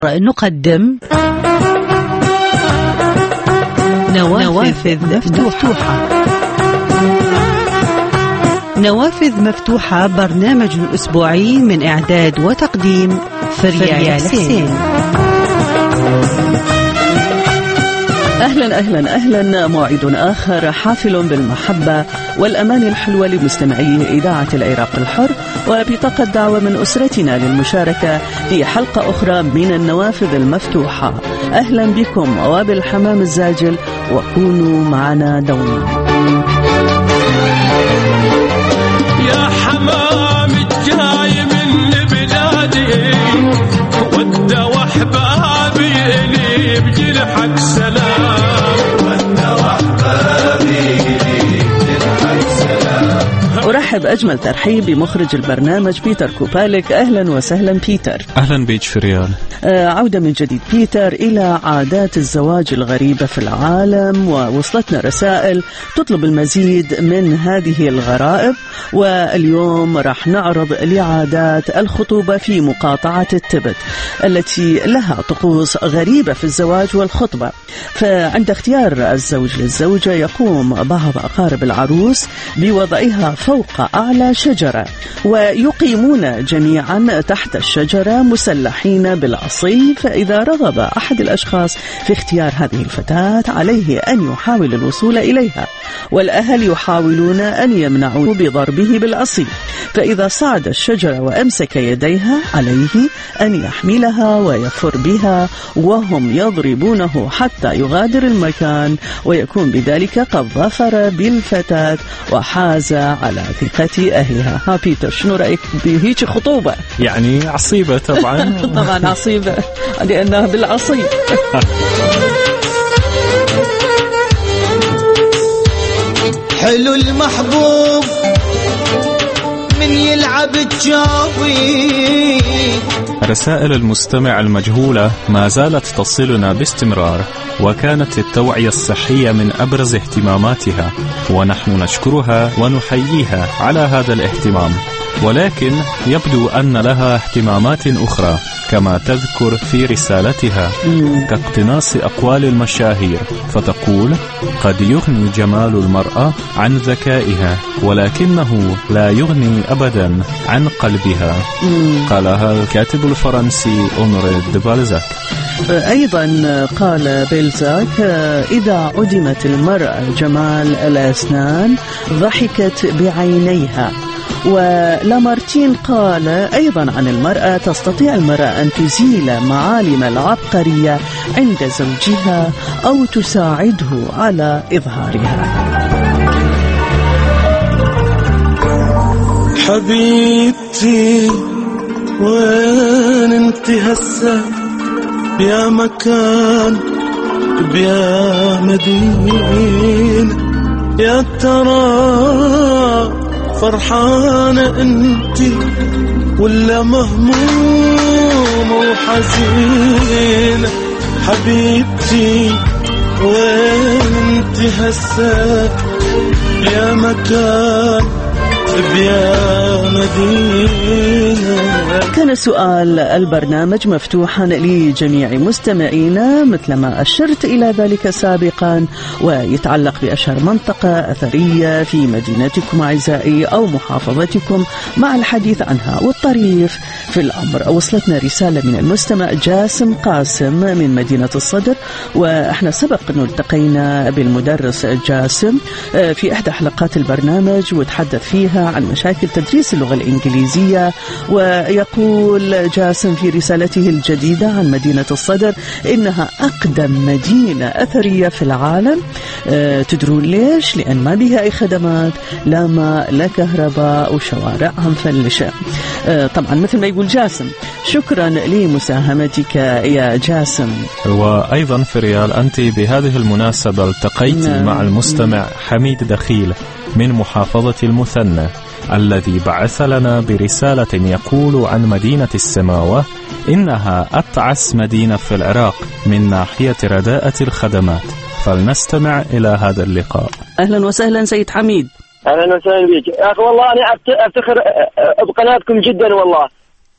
نقدم نوافذ مفتوحة. نوافذ مفتوحة برنامج أسبوعي من إعداد وتقديم فريال حسين. أهلا أهلا أهلا، موعد آخر حافل بالمحبة والأمان الحلوة لمستمعي إذاعة العراق الحر، وبطاقة دعوة من أسرتنا للمشاركة في حلقة أخرى من النوافذ المفتوحة. أهلا بكم وبالحمام الزاجل، وكونوا معنا دوما. يا حمام الجاي من بلادي ود وحبابي لي بجرحك سلام، ود وحبابي لي بجرحك سلام. أرحب أجمل ترحيب بمخرج البرنامج بيتر كوبالك. أهلا وسهلا بيتر. أهلا بيك فريال. عودة من جديد بيتر إلى عادات الزواج الغريبة في العالم، ووصلتنا رسائل تطلب المزيد من هذه الغرائب، واليوم راح نعرض لعادات الخطوبة في مقاطعة التبت التي لها طقوس غريبة في الزواج والخطبة. فعند اختيار الزوج للزوجة يقوم بعض أقارب العروس بوضعها فوق أعلى شجرة، ويقيمون جميعا تحت الشجرة مسلحين بالعصي. فإذا رغب أحد الأشخاص في اختيار هذه الفتاة عليه أن يحاول الوصول إليها، والأهل يحاولون أن يمنعوه بضربه بالعصي. فإذا صعد الشجرة وأمسك يديها عليه أن يحملها ويفر بها، وهم يضربونه حتى يغادر المكان، ويكون بذلك قد ظفر بالفتاة وحاز على ثقة أهلها. ها بيتر، شنو رأيك بهيك خطوبة؟ يعني عصيبة طبعا. طبعا عصيبة لأنها بالعصي. حلو المحبوب من يلعب الجابي. رسائل المستمع المجهولة ما زالت تصلنا باستمرار، وكانت التوعية الصحية من أبرز اهتماماتها، ونحن نشكرها ونحييها على هذا الاهتمام. ولكن يبدو أن لها اهتمامات أخرى كما تذكر في رسالتها، كاقتناص أقوال المشاهير، فتقول: قد يغني جمال المرأة عن ذكائها، ولكنه لا يغني أبدا عن قلبها. قالها الكاتب الفرنسي أونري دي بالزاك. أيضا قال بيلزاك: إذا عدمت المرأة جمال الأسنان ضحكت بعينيها. ولامارتين قال أيضا عن المرأة: تستطيع المرأة أن تزيل معالم العبقرية عند زوجها أو تساعده على إظهارها. حبيبتي وين انت هسه؟ يا مكان بيا مدينة، يا ترى فرحانة انتي ولا مهمومة وحزينة؟ حبيبتي وين انتي هسه؟ يا مكان بيا مدينة. كان سؤال البرنامج مفتوحا لجميع مستمعينا مثلما أشرت إلى ذلك سابقا، ويتعلق بأشهر منطقة أثرية في مدينتكم أعزائي أو محافظتكم مع الحديث عنها. والطريف في الأمر، وصلتنا رسالة من المستمع جاسم قاسم من مدينة الصدر، وإحنا سبق أنه التقينا بالمدرس جاسم في إحدى حلقات البرنامج، وتحدث فيها عن مشاكل تدريس اللغة الإنجليزية. ويقول جاسم في رسالته الجديدة عن مدينة الصدر إنها أقدم مدينة أثرية في العالم. تدرون ليش؟ لأن ما بها أي خدمات، لا ماء لا كهرباء، وشوارعها مفلشة. طبعا مثل ما يقول جاسم. شكرا لمساهمتك يا جاسم. وأيضا فريال، أنت بهذه المناسبة التقيت مع المستمع حميد دخيل من محافظة المثنى، الذي بعث لنا برسالة يقول عن مدينة السماوة إنها أتعس مدينة في العراق من ناحية رداءة الخدمات. فلنستمع إلى هذا اللقاء. أهلا وسهلا سيد حميد. أهلا وسهلا بك يا أخي. والله أنا أفتخر بقناتكم جدا والله.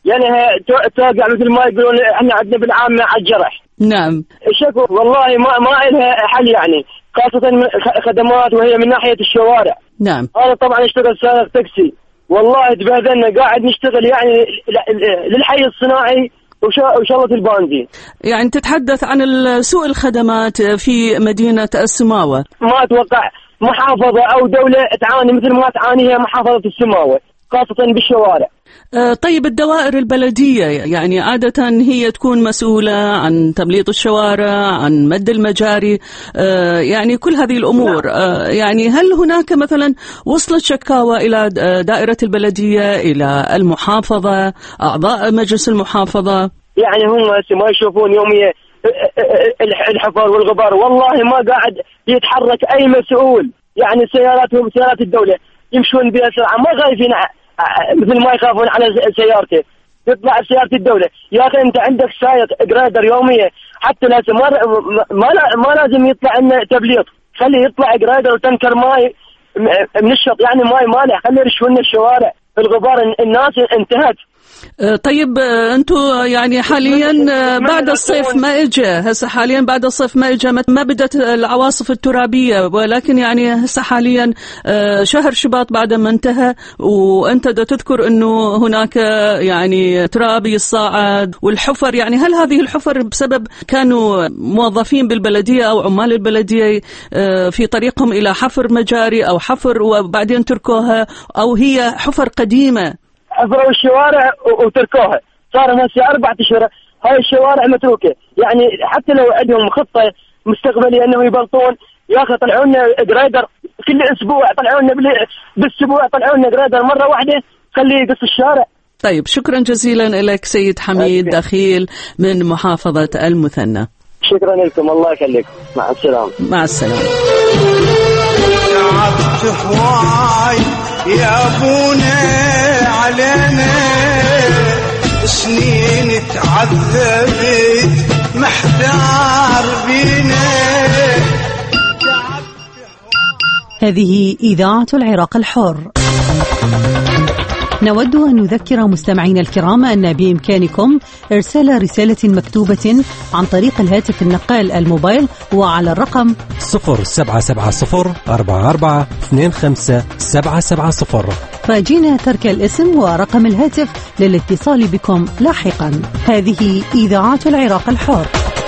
يعني توقع مثل ما يقولون احنا عندنا بالعامة على الجرح. نعم. شكو والله ما لها حل يعني، خاصة خدمات وهي من ناحية الشوارع. نعم. أنا طبعا اشتغل سائق تاكسي، والله تبهدلنا قاعد نشتغل يعني للحي الصناعي وشغلة البنزين. يعني تتحدث عن سوء الخدمات في مدينة السماوة. ما أتوقع محافظة أو دولة تعاني مثل ما تعانيها محافظة السماوة، خاصة بالشوارع. طيب الدوائر البلدية يعني عادة هي تكون مسؤولة عن تمليط الشوارع، عن مد المجاري، يعني كل هذه الأمور. يعني هل هناك مثلا وصلت شكاوى إلى دائرة البلدية، إلى المحافظة، أعضاء مجلس المحافظة؟ يعني هم ما يشوفون يوميا الحفر والغبار، والله ما قاعد يتحرك أي مسؤول. يعني سياراتهم سيارات الدولة يمشون بها سرعة، ما خايفين مثل ما يخافون على سيارته. يطلع بسيارة الدولة، يا أخي أنت عندك سائق جريدر يوميا، حتى ما لازم يطلع لنا تبليط، خليه يطلع جريدر وتنكر ماي من الشط، يعني ماي مالح، خليه يرشوا لنا الشوارع. الغبار الناس انتهت. طيب أنتوا يعني حاليا بعد الصيف ما إجا، هسه حاليا بعد الصيف ما إجا، ما بدت العواصف الترابية، ولكن يعني هسه حاليا شهر شباط بعد ما انتهى، وأنت تذكر أنه هناك يعني تراب يصاعد والحفر. يعني هل هذه الحفر بسبب كانوا موظفين بالبلدية أو عمال البلدية في طريقهم إلى حفر مجاري أو حفر وبعدين تركوها، أو هي حفر قديمة؟ حفروا الشوارع وتركوها، صار هسه 4 أشهر هاي الشوارع متروكة. يعني حتى لو عندهم خطة مستقبلية أنه يبلطون، يا أخي طلعوا لنا جريدر كل أسبوع، طلعوا لنا بالأسبوع طلعوا لنا جريدر مرة واحدة خليه يقص الشارع. طيب شكرا جزيلا لك سيد حميد دخيل من محافظة المثنى. شكرا لكم، الله يخليك، مع السلامة. مع السلامة. تعبت هواي يا ابونا علينا، سنين تعذبت محتار بينا. هذه إذاعة العراق الحر. نود أن نذكر مستمعينا الكرام أن بإمكانكم إرسال رسالة مكتوبة عن طريق الهاتف النقال الموبايل وعلى الرقم 077044257770. راجينا ترك الاسم ورقم الهاتف للاتصال بكم لاحقا. هذه إذاعة العراق الحر.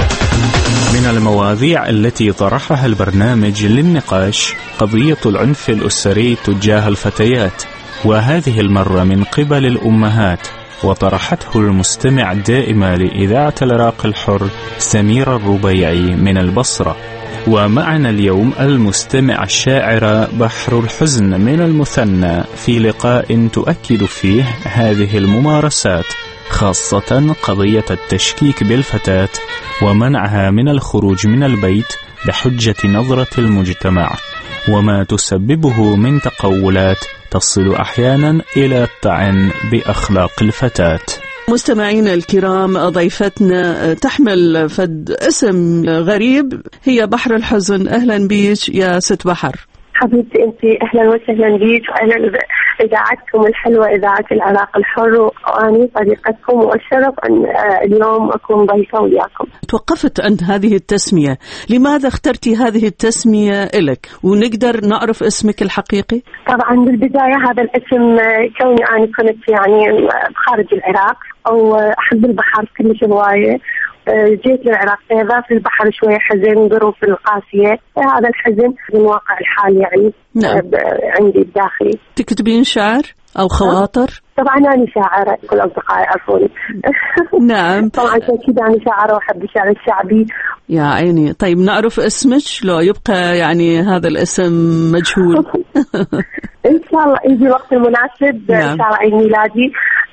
من المواضيع التي طرحها البرنامج للنقاش قضية العنف الأسري تجاه الفتيات، وهذه المرة من قبل الأمهات، وطرحته المستمع الدائمة لإذاعة العراق الحر سميرة الربيعي من البصرة. ومعنا اليوم المستمع الشاعرة بحر الحزن من المثنى في لقاء تؤكد فيه هذه الممارسات، خاصة قضية التشكيك بالفتاة ومنعها من الخروج من البيت بحجة نظرة المجتمع، وما تسببه من تقولات تصل أحيانا إلى الطعن بأخلاق الفتاة. مستمعينا الكرام، ضيفتنا تحمل اسم غريب، هي بحر الحزن. أهلا بيك يا ست بحر. حبيبتي أنت، أهلا وسهلا بيك، وأهلا بإذاعتكم الحلوة إذاعة العراق الحر، وأنا صديقتكم، والشرف أن اليوم أكون ضيفة وياكم. توقفت عند هذه التسمية، لماذا اخترتي هذه التسمية إلك؟ ونقدر نعرف اسمك الحقيقي؟ طبعا بالبداية هذا الاسم كوني أنا كنت يعني خارج العراق، أو أحب البحر كلش هواية، جيت للعراق في البحر شوية حزن، ظروف القاسية، هذا الحزن من واقع الحال يعني. نعم. عندي الداخلي. تكتبين شعر أو خواطر؟ طبعا أنا شاعرة، كل أصدقائي يعرفوني. نعم. طبعا كذا أنا شاعرة وأحب الشعر الشعبي. يا عيني. طيب نعرف اسمك لو يبقى يعني هذا الاسم مجهول؟ إن شاء الله يجي الوقت المناسب. نعم. إن شاء الله عيد ميلادي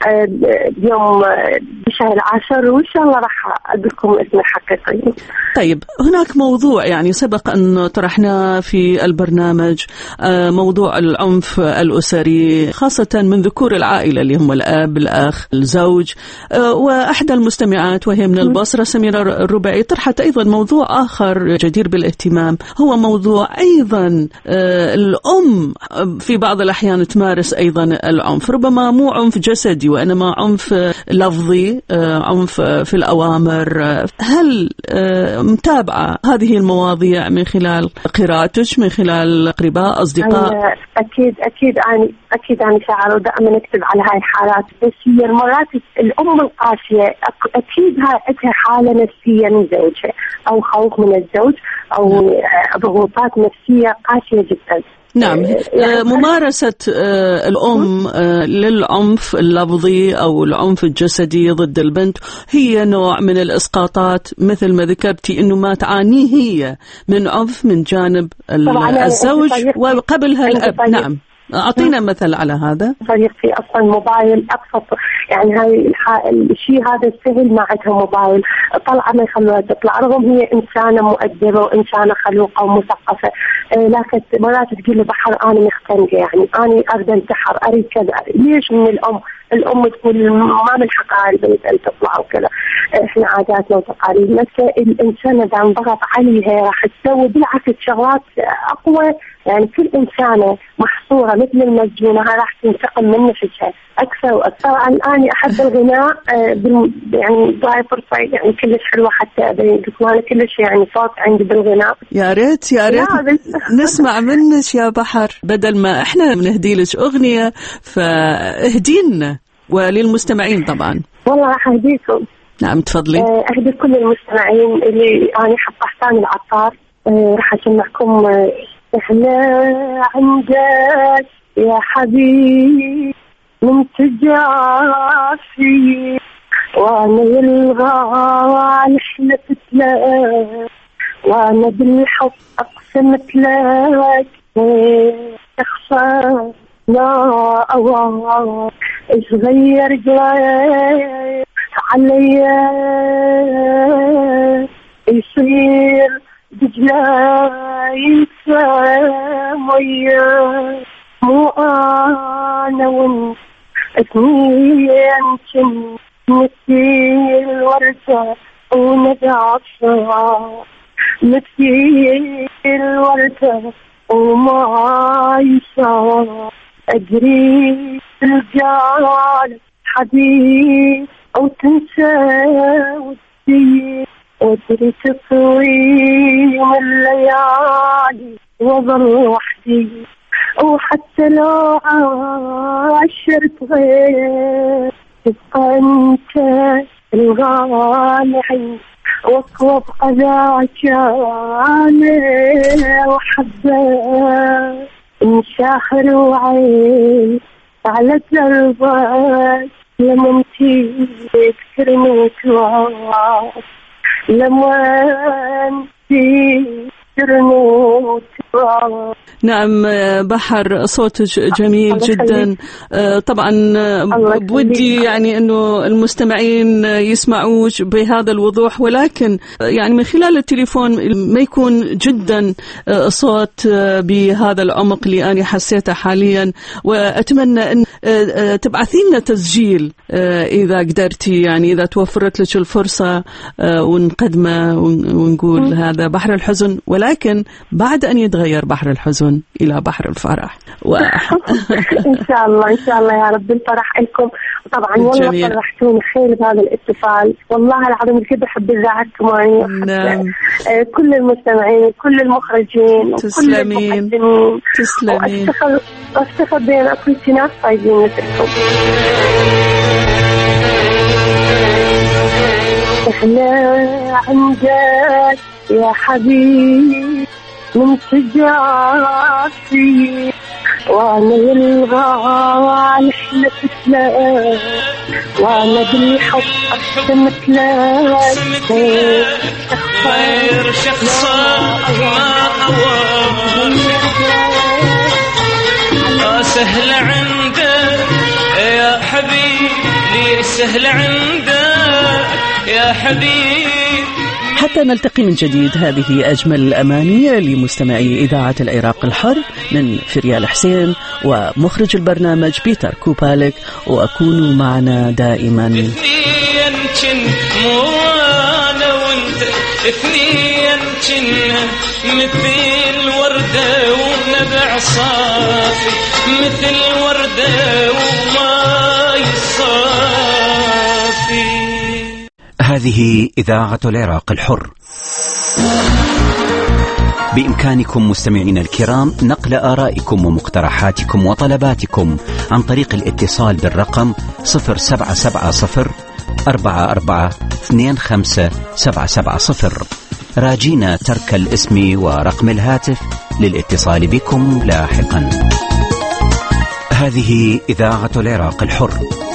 يوم بشهر 10، وإن شاء الله راح أقول لكم اسم الحقيقي. طيب هناك موضوع يعني سبق أن طرحناه في البرنامج، موضوع العنف الأسري، خاصة من ذكور العائلة اللي هم الأب، الأخ، الزوج. وأحدى المستمعات وهي من البصرة سميرة الربيعي طرحت أيضا موضوع آخر جدير بالاهتمام، هو موضوع أيضا الأم في بعض الأحيان تمارس أيضا العنف، ربما مو عنف جسدي وإنما عنف لفظي، عنف في الأوامر. هل متابعة هذه المواضيع من خلال قراءتك، من خلال أقرباء أصدقاء؟ أكيد أنا شاعر ودائما أكتب على هاي الحالات، بس هي المرات الأم القاسية أكيد عندها حالة نفسية من زوجها أو خوف من الزوج أو ضغوطات نفسية قاسية جدا. نعم، ممارسة الأم للعنف اللفظي أو العنف الجسدي ضد البنت هي نوع من الإسقاطات، مثل ما ذكرتي أنه ما تعانيه هي من عنف من جانب الزوج وقبلها الأب. نعم، أعطينا مثل على هذا. صديقتي أصلا موبايل أبسط، يعني هاي الشيء هذا سهل، ما عندها موبايل، طلعة ما يخلوها تطلع، رغم هي إنسانة مؤدبة وإنسانة خلوقة ومثقفة، لكن مرات تقول لي بحر أنا مختنقة، يعني أنا أريد أنتحر، أريد كذا. ليش من الأم تقول ما من حقها البنت أن تطلع وكذا، إحنا عاداتنا وتقاليدنا. الإنسان إذا انضغط عليها راح تسوي بالعكس شغلات أقوى، يعني كل إنسانة محصورة مثل المسجونة راح تنتقم من نفسها أكثر وأكثر. أنا أحب الغناء يعني ضايع فرصة يعني كلش حلوة، حتى أبين لكم أنا كلش يعني صوت عندي بالغناء. يا ريت نسمع منك يا بحر، بدل ما إحنا بنهدي لك أغنية فاهدينا وللمستمعين طبعا. والله راح أهديكم. نعم تفضلي. أهدي كل المستمعين اللي أنا حب حسان العطار. راح أسمعكم إحنا عندك يا حبيب من تجافي، وانا يلغى حلفت لك، وانا بالحب اقسمت لك، تخسر لا أوان صغير قليل عليا يصير دجلاي ويا مو أنا وانت اثنين مثل الوردة ونقعصها، مثل الوردة وما يصار أدري الجال حبيب أو تنسى ودي، أدري تطوي من الليالي وظل وحدي، وحتى لو عشرت غير تبقى انت الغالي عندي، واقوى بقضاك انا وحبك انشاخر وعين على دربك لما تذكرني وتوعد، لما نعم بحر صوتك جميل جدا. طبعا بودي يعني انه المستمعين يسمعوش بهذا الوضوح، ولكن يعني من خلال التليفون ما يكون جدا صوت بهذا العمق اللي انا حسيته حاليا. واتمنى ان تبعثي لنا تسجيل اذا قدرتي، يعني اذا توفرت لك الفرصه ونقدمه ونقول هذا بحر الحزن، ولكن بعد أن يتغير بحر الحزن إلى بحر الفرح. إن شاء الله إن شاء الله يا رب الفرح لكم. وطبعا والله فرحتوني خير بهذا الاتصال، والله العظيم كده أحب إذاعتكم نعم. كل المستمعين كل المخرجين تسلمين تسلمين. وافتخر بين أكل ناس طيبين مثلكم. إحنا عندك يا حبيب من تجافي، وانا يلغى حلفت لك، وانا بالحب اقسمت لك، غير شخصك ما عوض سهل عندك يا حبيبي، سهل عندك يا حبيبي. حتى نلتقي من جديد، هذه أجمل الأماني لمستمعي إذاعة العراق الحر من فريال حسين ومخرج البرنامج بيتر كوبالك، وأكونوا معنا دائما. اثنين مو أنا وانت، اثنين مثل وردة ونبع صافي، مثل وردة وما يصافي. هذه إذاعة العراق الحر. بإمكانكم مستمعين الكرام نقل آرائكم ومقترحاتكم وطلباتكم عن طريق الاتصال بالرقم 0770-4425-770. راجينا ترك الاسم ورقم الهاتف للاتصال بكم لاحقا. هذه إذاعة العراق الحر.